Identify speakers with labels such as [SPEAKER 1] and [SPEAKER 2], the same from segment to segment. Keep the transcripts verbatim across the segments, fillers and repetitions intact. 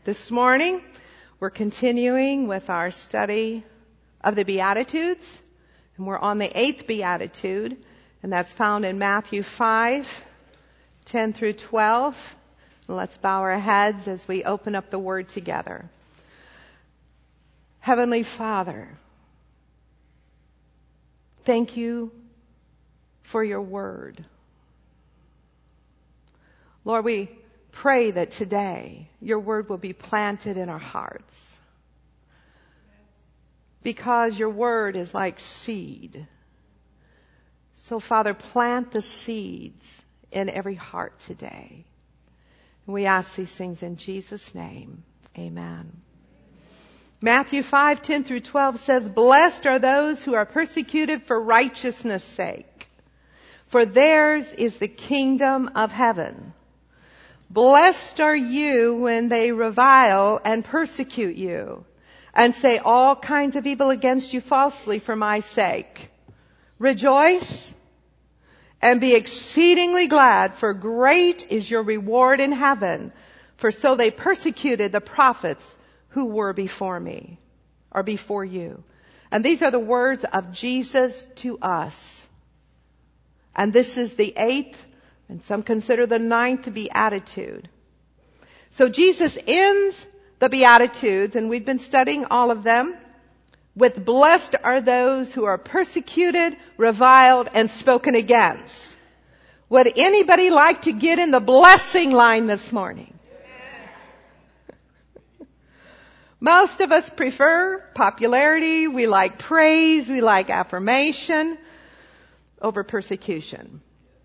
[SPEAKER 1] This morning, we're continuing with our study of the Beatitudes, and we're on the eighth Beatitude, and that's found in Matthew five, ten through twelve. Let's bow our heads as we open up the Word together. Heavenly Father, thank you for your Word. Lord, we pray that today your Word will be planted in our hearts, because your Word is like seed. So, Father, plant the seeds in every heart today. And we ask these things in Jesus' name. Amen. Matthew five, ten through twelve says, "Blessed are those who are persecuted for righteousness' sake, for theirs is the kingdom of heaven. Blessed are you when they revile and persecute you, and say all kinds of evil against you falsely for my sake. Rejoice and be exceedingly glad, for great is your reward in heaven. For so they persecuted the prophets who were before me," or before you. And these are the words of Jesus to us. And this is the eighth, and some consider the ninth Beatitude. So Jesus ends the Beatitudes, and we've been studying all of them, with "Blessed are those who are persecuted, reviled, and spoken against." Would anybody like to get in the blessing line this morning? Most of us prefer popularity, we like praise, we like affirmation over persecution.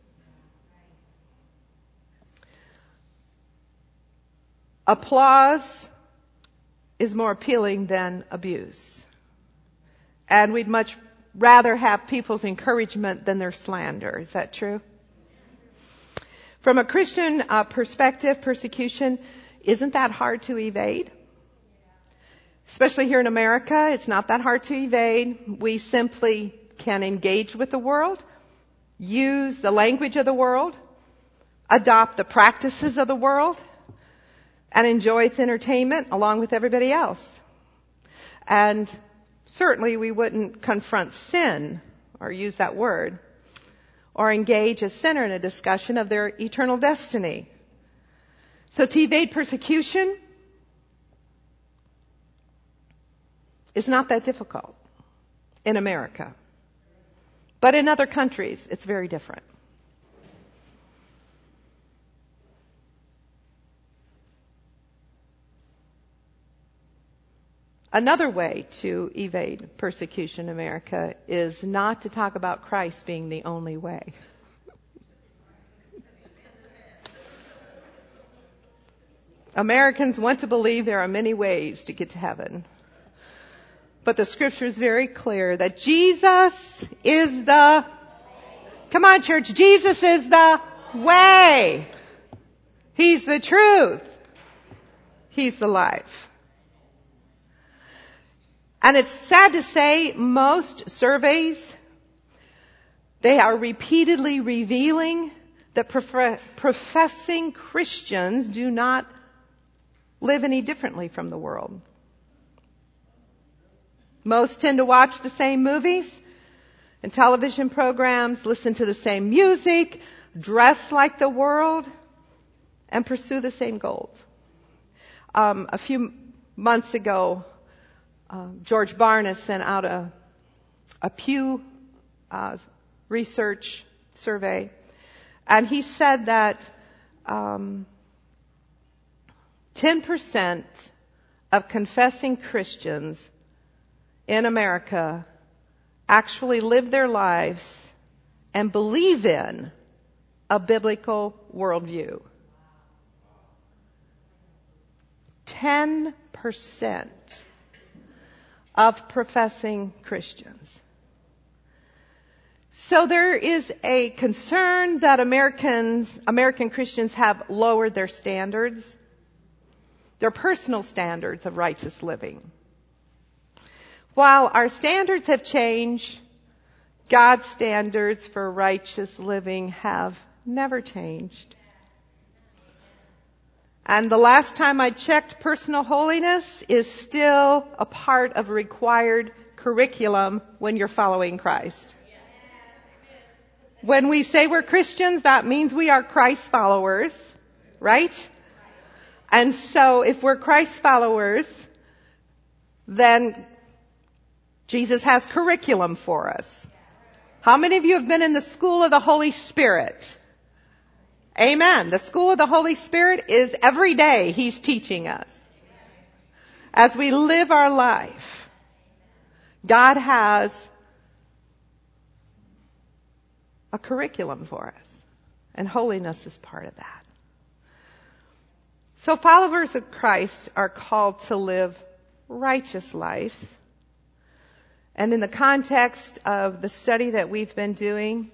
[SPEAKER 1] Applause is more appealing than abuse. And we'd much rather have people's encouragement than their slander. Is that true? From a Christian uh, perspective, persecution isn't that hard to evade. Especially here in America, it's not that hard to evade. We simply can engage with the world, use the language of the world, adopt the practices of the world, and enjoy its entertainment along with everybody else. And certainly we wouldn't confront sin, or use that word, or engage a sinner in a discussion of their eternal destiny. So to evade persecution is not that difficult in America. But in other countries, it's very different. Another way to evade persecution in America is not to talk about Christ being the only way. Americans want to believe there are many ways to get to heaven. But the scripture is very clear that Jesus is the, come on church, Jesus is the way. He's the truth. He's the life. And it's sad to say, most surveys, they are repeatedly revealing that prof- professing Christians do not live any differently from the world. Most tend to watch the same movies and television programs, listen to the same music, dress like the world, and pursue the same goals. Um, a few months ago, Uh, George Barna sent out a, a Pew uh, research survey, and he said that um, ten percent of confessing Christians in America actually live their lives and believe in a biblical worldview. ten percent of professing Christians. So there is a concern that Americans, American Christians have lowered their standards, their personal standards of righteous living. While our standards have changed, God's standards for righteous living have never changed. And the last time I checked, personal holiness is still a part of a required curriculum when you're following Christ. When we say we're Christians, that means we are Christ followers, right? And so if we're Christ followers, then Jesus has curriculum for us. How many of you have been in the school of the Holy Spirit? Amen. The school of the Holy Spirit is every day He's teaching us. As we live our life, God has a curriculum for us. And holiness is part of that. So followers of Christ are called to live righteous lives. And in the context of the study that we've been doing,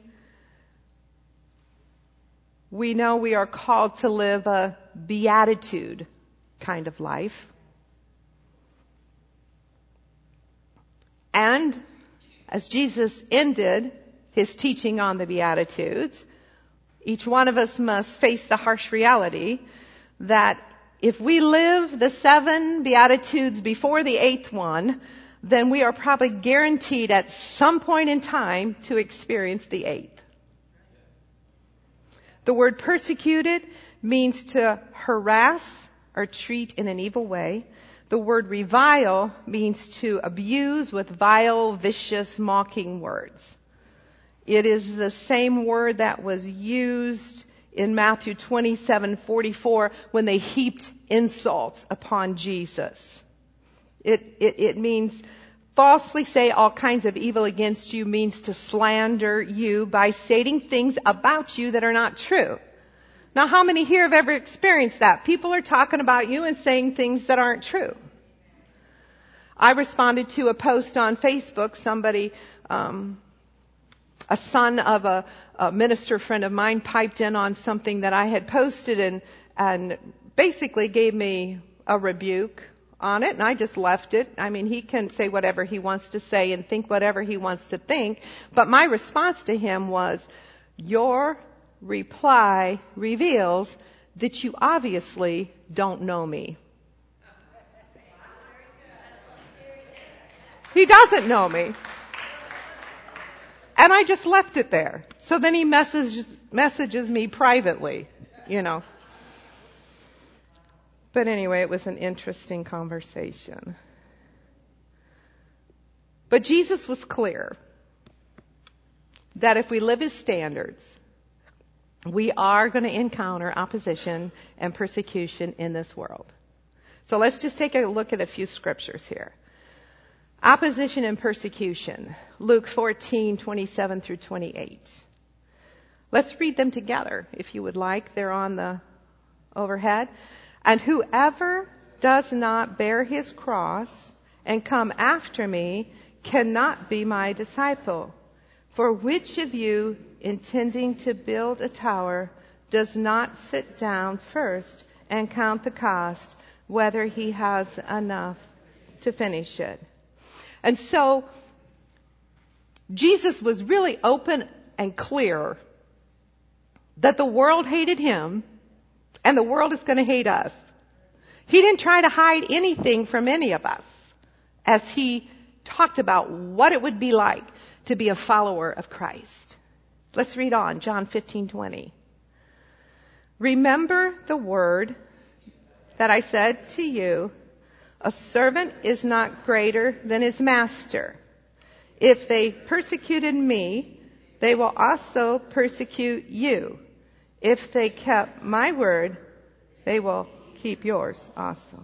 [SPEAKER 1] we know we are called to live a beatitude kind of life. And as Jesus ended His teaching on the Beatitudes, each one of us must face the harsh reality that if we live the seven Beatitudes before the eighth one, then we are probably guaranteed at some point in time to experience the eighth. The word persecuted means to harass or treat in an evil way. The word revile means to abuse with vile, vicious, mocking words. It is the same word that was used in Matthew twenty-seven forty-four when they heaped insults upon Jesus. It, it, it means falsely say all kinds of evil against you, means to slander you by stating things about you that are not true. Now, how many here have ever experienced that? People are talking about you and saying things that aren't true. I responded to a post on Facebook. Somebody, um, a son of a, a minister friend of mine piped in on something that I had posted and, and basically gave me a rebuke on it, and I just left it. I mean, he can say whatever he wants to say and think whatever he wants to think, but my response to him was, your reply reveals that you obviously don't know me. He doesn't know me. And I just left it there. So then he messages, messages me privately, you know. But anyway, it was an interesting conversation. But Jesus was clear that if we live His standards, we are going to encounter opposition and persecution in this world. So let's just take a look at a few scriptures here. Opposition and persecution. Luke fourteen twenty-seven through twenty-eight. Let's read them together if you would like. They're on the overhead. And whoever does not bear his cross and come after me cannot be my disciple. For which of you, intending to build a tower, does not sit down first and count the cost, whether he has enough to finish it? And so, Jesus was really open and clear that the world hated Him and the world is going to hate us. He didn't try to hide anything from any of us as He talked about what it would be like to be a follower of Christ. Let's read on, John fifteen twenty. Remember the word that I said to you, a servant is not greater than his master. If they persecuted me, they will also persecute you. If they kept my word, they will keep yours also.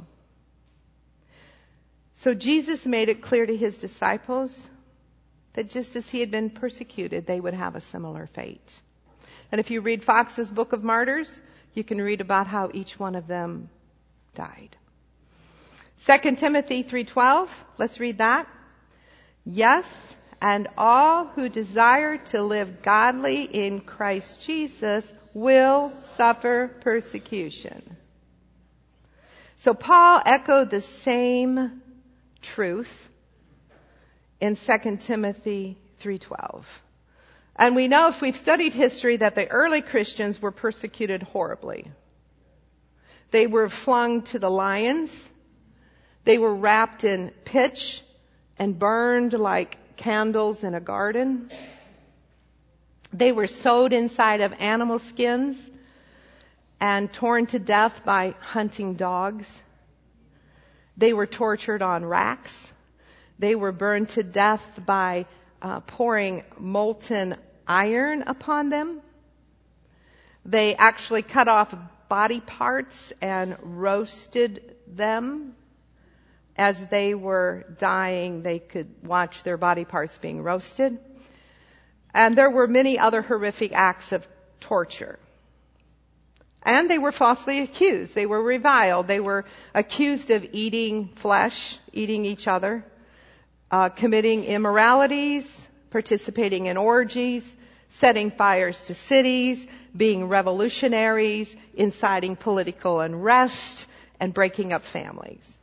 [SPEAKER 1] So Jesus made it clear to His disciples that just as He had been persecuted, they would have a similar fate. And if you read Fox's Book of Martyrs, you can read about how each one of them died. Second Timothy three twelve, let's read that. Yes, and all who desire to live godly in Christ Jesus will suffer persecution. So Paul echoed the same truth in Second Timothy three twelve. And we know, if we've studied history, that the early Christians were persecuted horribly. They were flung to the lions. They were wrapped in pitch and burned like candles in a garden. They were sewed inside of animal skins and torn to death by hunting dogs. They were tortured on racks. They were burned to death by uh, pouring molten iron upon them. They actually cut off body parts and roasted them. As they were dying, they could watch their body parts being roasted. And there were many other horrific acts of torture. And they were falsely accused. They were reviled. They were accused of eating flesh, eating each other, uh, committing immoralities, participating in orgies, setting fires to cities, being revolutionaries, inciting political unrest, and breaking up families.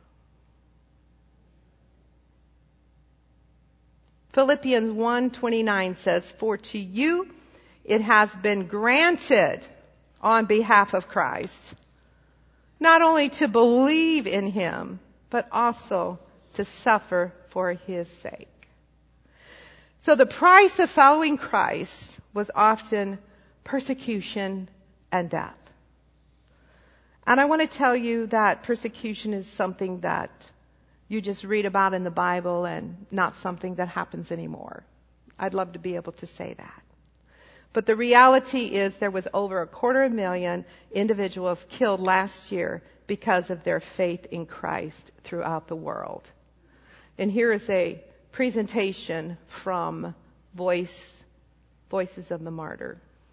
[SPEAKER 1] Philippians one twenty-nine says, "For to you it has been granted on behalf of Christ, not only to believe in him, but also to suffer for his sake." So the price of following Christ was often persecution and death. And I want to tell you that persecution is something that you just read about in the Bible and not something that happens anymore. I'd love to be able to say that. But the reality is there was over a quarter of a million individuals killed last year because of their faith in Christ throughout the world. And here is a presentation from Voice, Voices of the Martyr.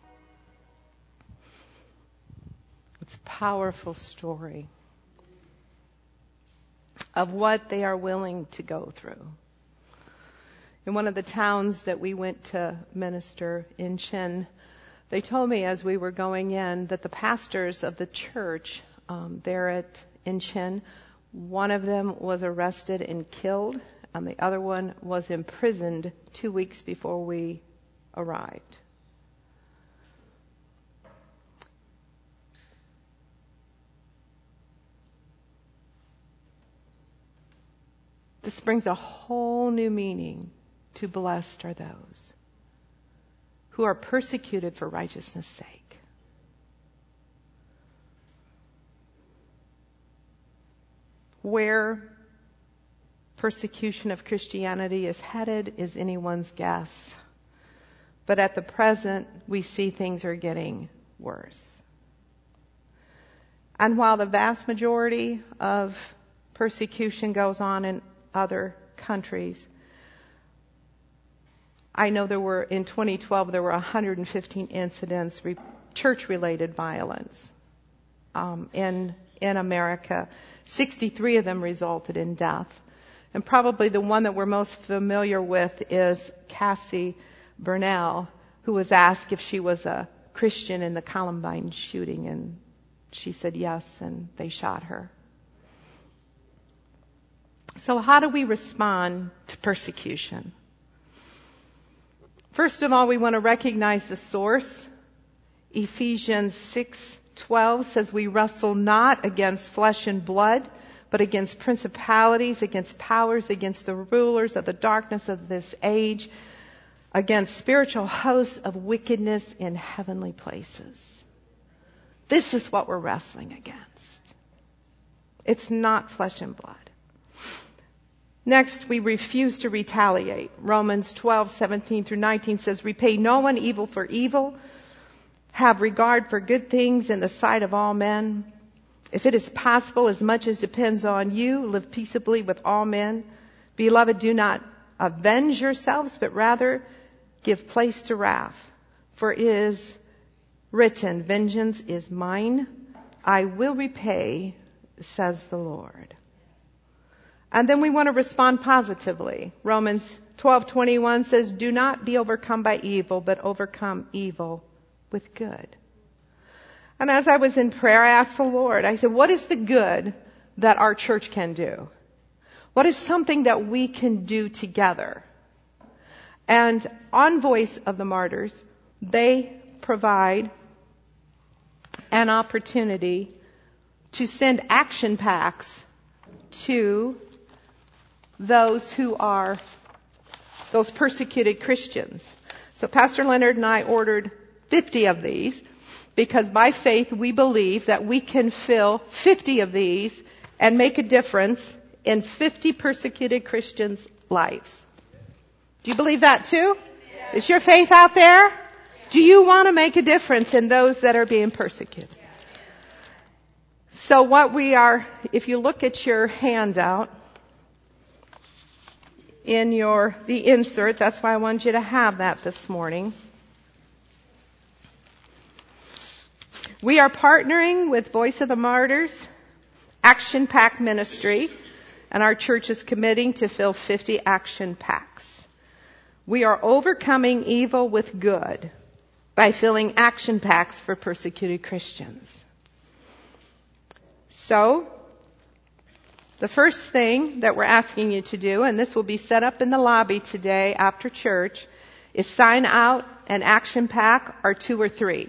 [SPEAKER 1] It's a powerful story of what they are willing to go through. In one of the towns that we went to minister in Chen, they told me as we were going in that the pastors of the church um, there at in Chen, one of them was arrested and killed, and the other one was imprisoned two weeks before we arrived. This brings a whole new meaning to blessed are those who are persecuted for righteousness' sake. Where persecution of Christianity is headed is anyone's guess. But at the present, we see things are getting worse. And while the vast majority of persecution goes on in other countries, I know there were, in twenty twelve, there were one hundred fifteen incidents, re- church-related violence um, in, in America. sixty-three of them resulted in death. And probably the one that we're most familiar with is Cassie Bernell, who was asked if she was a Christian in the Columbine shooting, and she said yes, and they shot her. So how do we respond to persecution? First of all, we want to recognize the source. Ephesians six twelve says we wrestle not against flesh and blood, but against principalities, against powers, against the rulers of the darkness of this age, against spiritual hosts of wickedness in heavenly places. This is what we're wrestling against. It's not flesh and blood. Next, we refuse to retaliate. Romans twelve seventeen through nineteen says, "Repay no one evil for evil. Have regard for good things in the sight of all men. If it is possible, as much as depends on you, live peaceably with all men. Beloved, do not avenge yourselves, but rather give place to wrath. For it is written, 'Vengeance is mine. I will repay,' says the Lord." And then we want to respond positively. Romans twelve twenty-one says, "Do not be overcome by evil, but overcome evil with good." And as I was in prayer, I asked the Lord, I said, what is the good that our church can do? What is something that we can do together? And on Voice of the Martyrs, they provide an opportunity to send action packs to those who are those persecuted Christians. So Pastor Leonard and I ordered fifty of these because by faith we believe that we can fill fifty of these and make a difference in fifty persecuted Christians' lives. Do you believe that too? Yeah. Is your faith out there? Yeah. Do you want to make a difference in those that are being persecuted? Yeah. So what we are, if you look at your handout, in your, the insert, that's why I wanted you to have that this morning. We are partnering with Voice of the Martyrs, Action Pack Ministry, and our church is committing to fill fifty action packs. We are overcoming evil with good by filling action packs for persecuted Christians. So, the first thing that we're asking you to do, and this will be set up in the lobby today after church, is sign out an action pack or two or three.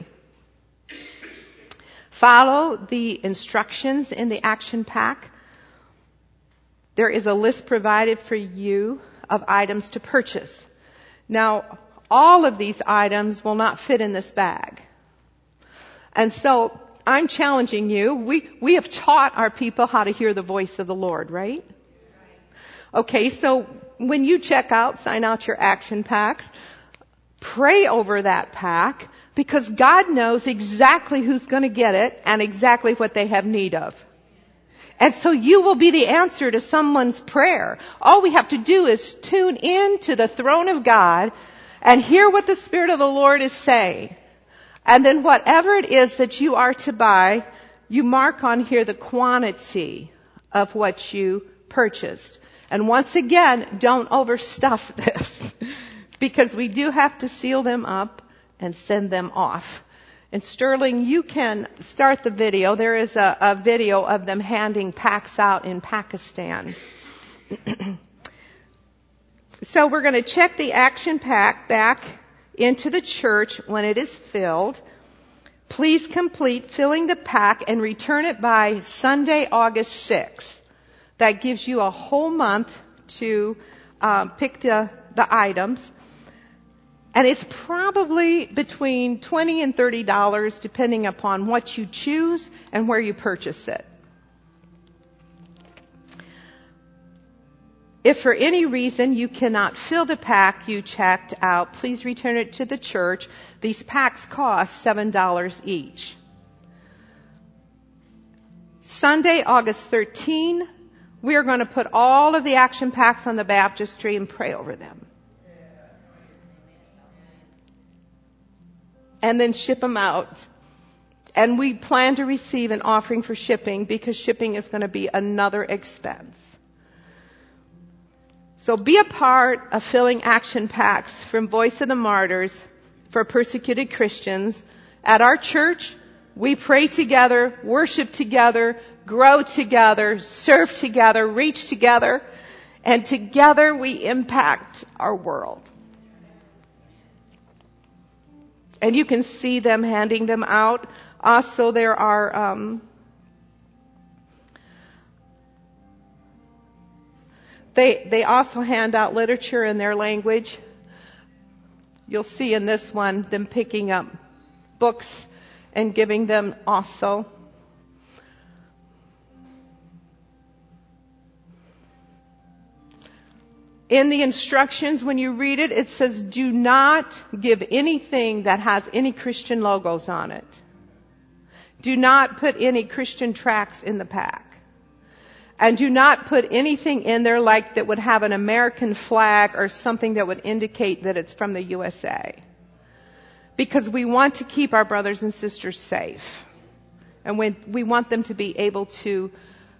[SPEAKER 1] Follow the instructions in the action pack. There is a list provided for you of items to purchase. Now, all of these items will not fit in this bag. And so, I'm challenging you. We, we have taught our people how to hear the voice of the Lord, right? Okay, so when you check out, sign out your action packs, pray over that pack because God knows exactly who's going to get it and exactly what they have need of. And so you will be the answer to someone's prayer. All we have to do is tune in to the throne of God and hear what the Spirit of the Lord is saying. And then whatever it is that you are to buy, you mark on here the quantity of what you purchased. And once again, don't overstuff this because we do have to seal them up and send them off. And Sterling, you can start the video. There is a, a video of them handing packs out in Pakistan. So we're going to check the action pack back into the church when it is filled. Please complete filling the pack and return it by Sunday, August sixth. That gives you a whole month to um, pick the, the items. And it's probably between twenty dollars and thirty dollars depending upon what you choose and where you purchase it. If for any reason you cannot fill the pack you checked out, please return it to the church. These packs cost seven dollars each. Sunday, August thirteenth, we are going to put all of the action packs on the baptistry and pray over them. And then ship them out. And we plan to receive an offering for shipping because shipping is going to be another expense. So be a part of filling action packs from Voice of the Martyrs for persecuted Christians. At our church, we pray together, worship together, grow together, serve together, reach together, and together we impact our world. And you can see them handing them out. Also, there are um, They, they also hand out literature in their language. You'll see in this one them picking up books and giving them also. In the instructions, when you read it, it says, do not give anything that has any Christian logos on it. Do not put any Christian tracts in the pack. And do not put anything in there like that would have an American flag or something that would indicate that it's from the U S A. Because we want to keep our brothers and sisters safe. And we, we want them to be able to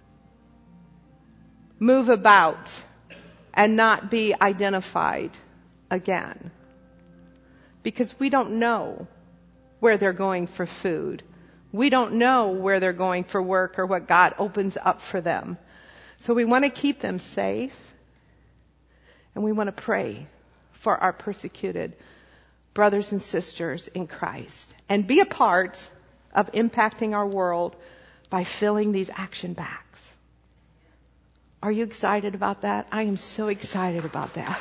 [SPEAKER 1] move about and not be identified again. Because we don't know where they're going for food. We don't know where they're going for work or what God opens up for them. So we want to keep them safe, and we want to pray for our persecuted brothers and sisters in Christ, and be a part of impacting our world by filling these action bags. Are you excited about that? I am so excited about that.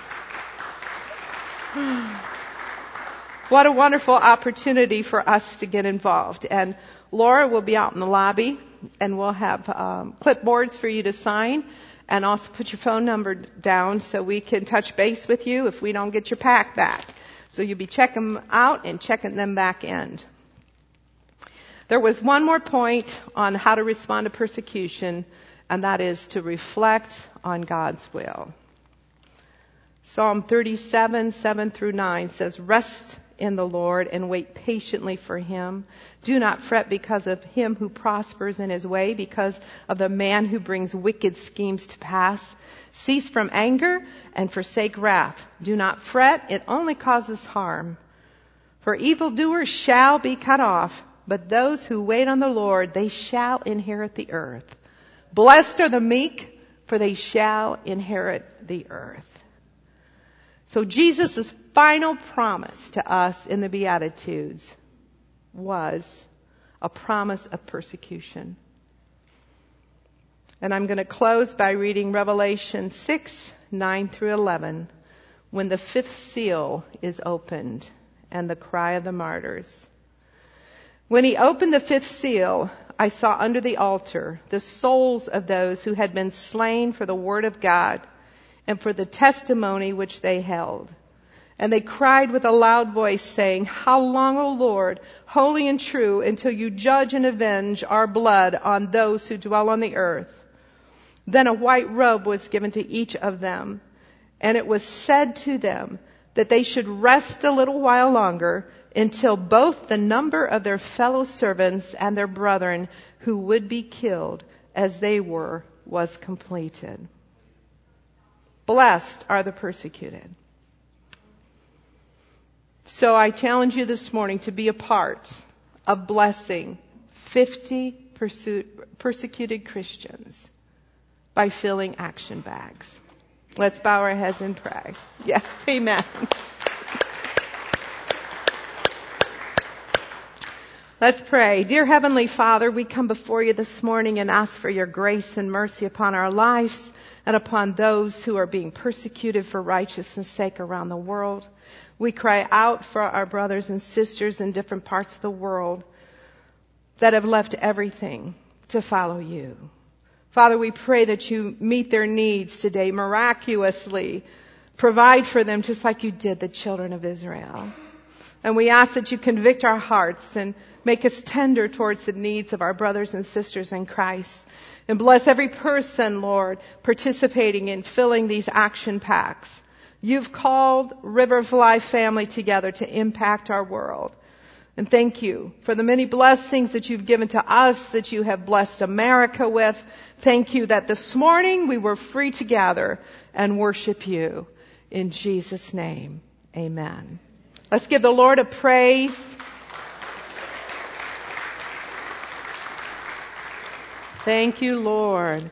[SPEAKER 1] What a wonderful opportunity for us to get involved. And Laura will be out in the lobby, and we'll have um, clipboards for you to sign, and also put your phone number down so we can touch base with you if we don't get your pack back. So you'll be checking them out and checking them back in. There was one more point on how to respond to persecution, and that is to reflect on God's will. Psalm thirty-seven, seven through nine says, "Rest in the Lord and wait patiently for him. Do not fret because of him who prospers in his way, because of the man who brings wicked schemes to pass. Cease from anger and forsake wrath. Do not fret, it only causes harm. For evildoers shall be cut off, but those who wait on the Lord, they shall inherit the earth. Blessed are the meek, for they shall inherit the earth." So Jesus' final promise to us in the Beatitudes was a promise of persecution. And I'm going to close by reading Revelation six, nine through eleven, when the fifth seal is opened and the cry of the martyrs. "When he opened the fifth seal, I saw under the altar the souls of those who had been slain for the word of God and for the testimony which they held. And they cried with a loud voice, saying, 'How long, O Lord, holy and true, until you judge and avenge our blood on those who dwell on the earth?' Then a white robe was given to each of them, and it was said to them that they should rest a little while longer until both the number of their fellow servants and their brethren who would be killed as they were was completed." Blessed are the persecuted. So I challenge you this morning to be a part of blessing fifty persecuted Christians by filling action bags. Let's bow our heads and pray. Yes, amen. Let's pray. Dear Heavenly Father, we come before you this morning and ask for your grace and mercy upon our lives and upon those who are being persecuted for righteousness' sake around the world. We cry out for our brothers and sisters in different parts of the world that have left everything to follow you. Father, we pray that you meet their needs today miraculously. Provide for them just like you did the children of Israel. And we ask that you convict our hearts and make us tender towards the needs of our brothers and sisters in Christ. And bless every person, Lord, participating in filling these action packs. You've called River of Life family together to impact our world. And thank you for the many blessings that you've given to us, that you have blessed America with. Thank you that this morning we were free to gather and worship you. In Jesus' name, amen. Let's give the Lord a praise. Thank you, Lord.